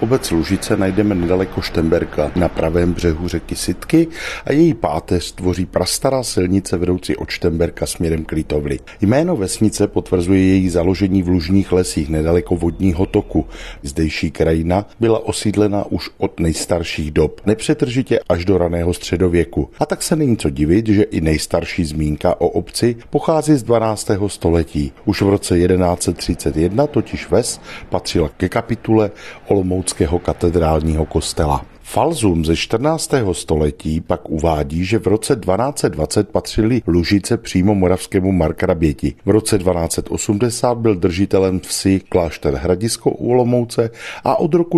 Obec Lužice najdeme nedaleko Štemberka na pravém břehu řeky Sitky a její páteř tvoří prastará silnice vedoucí od Štemberka směrem k Litovli. Jméno vesnice potvrzuje její založení v lužních lesích nedaleko vodního toku. Zdejší krajina byla osídlena už od nejstarších dob, nepřetržitě až do raného středověku. A tak se není co divit, že i nejstarší zmínka o obci pochází z 12. století. Už v roce 1131 totiž ves patřila ke kapitule olomouckého katedrálního kostela. Falzum ze 14. století pak uvádí, že v roce 1220 patřily Lužice přímo moravskému markraběti. V roce 1280 byl držitelem vsi klášter Hradisko u Olomouce a od roku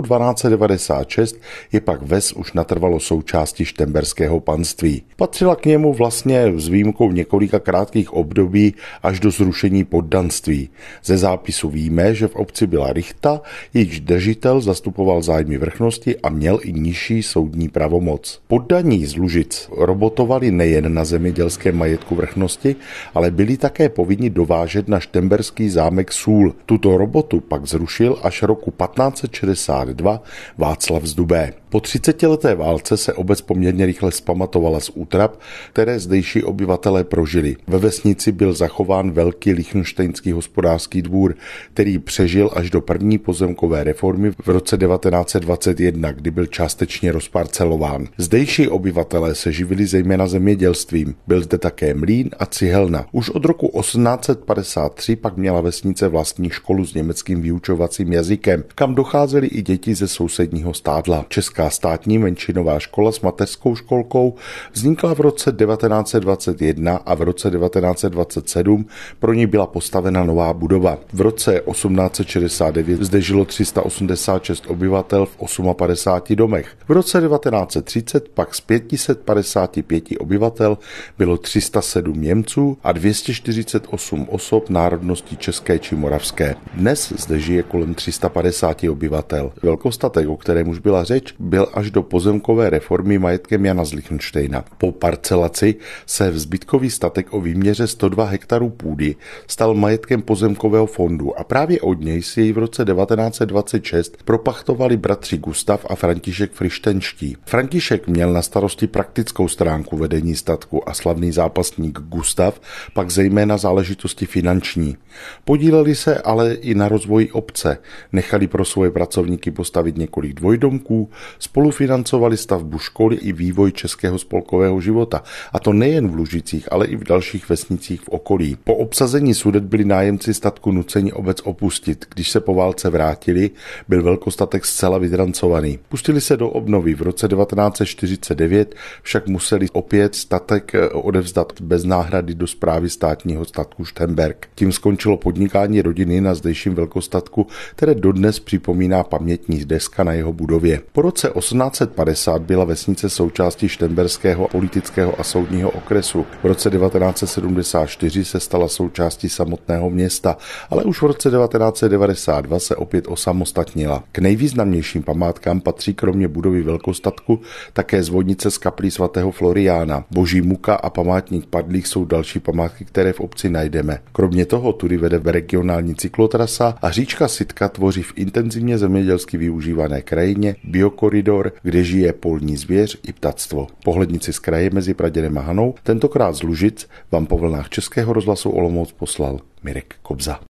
1296 je pak ves už natrvalo součástí štemberského panství. Patřila k němu vlastně s výjimkou několika krátkých období až do zrušení poddanství. Ze zápisu víme, že v obci byla rychta, jejíž držitel zastupoval zájmy vrchnosti a měl i nižší soudní pravomoc. Poddaní z Lužic robotovali nejen na zemědělském majetku vrchnosti, ale byli také povinni dovážet na štemberský zámek sůl. Tuto robotu pak zrušil až roku 1562 Václav z Dubé. Po 30leté válce se obec poměrně rychle zpamatovala z útrap, které zdejší obyvatelé prožili. Ve vesnici byl zachován velký lichtenštejnský hospodářský dvůr, který přežil až do první pozemkové reformy v roce 1921, kdy byl částečně rozparcelován. Zdejší obyvatelé se živili zejména zemědělstvím. Byl zde také mlýn a cihelna. Už od roku 1853 pak měla vesnice vlastní školu s německým vyučovacím jazykem, kam docházely i děti ze sousedního stádla. Česká státní menšinová škola s mateřskou školkou vznikla v roce 1921 a v roce 1927 pro ní byla postavena nová budova. V roce 1869 zde žilo 386 obyvatel v 58 domech. V roce 1930 pak z 555 obyvatel bylo 307 Němců a 248 osob národností české či moravské. Dnes zde žije kolem 350 obyvatel. Velkostatek, o kterém už byla řeč, byl až do pozemkové reformy majetkem Jana z Lichtenštejna. Po parcelaci se zbytkový statek o výměře 102 hektarů půdy stal majetkem pozemkového fondu a právě od něj si jej v roce 1926 propachtovali bratři Gustav a František Frištenští. František měl na starosti praktickou stránku vedení statku a slavný zápasník Gustav pak zejména záležitosti finanční. Podíleli se ale i na rozvoji obce, nechali pro svoje pracovníky postavit několik dvojdomků, spolufinancovali stavbu školy i vývoj českého spolkového života, a to nejen v Lužicích, ale i v dalších vesnicích v okolí. Po obsazení Sudet byli nájemci statku nuceni obec opustit. Když se po válce vrátili, byl velkostatek zcela vydrancovaný. Pustili se do obnovy. V roce 1949 však museli opět statek odevzdat bez náhrady do správy státního statku Štemberk. Tím skončilo podnikání rodiny na zdejším velkostatku, které dodnes připomíná pamětní deska na jeho budově. Po roce 1850 byla vesnice součástí štemberského politického a soudního okresu. V roce 1974 se stala součástí samotného města, ale už v roce 1992 se opět osamostatnila. K nejvýznamnějším památkám patří kromě budovy velkostatku také zvonice z kaplí svatého Floriána. Boží muka a památník padlých jsou další památky, které v obci najdeme. Kromě toho tudy vede regionální cyklotrasa a říčka Sitka tvoří v intenzivně zemědělsky využívané krajině biokoridor, kde žije polní zvěř i ptactvo. Pohlednici z kraje mezi Pradědem a Hanou, tentokrát z Lužic, vám po vlnách Českého rozhlasu Olomouc poslal Mirek Kobza.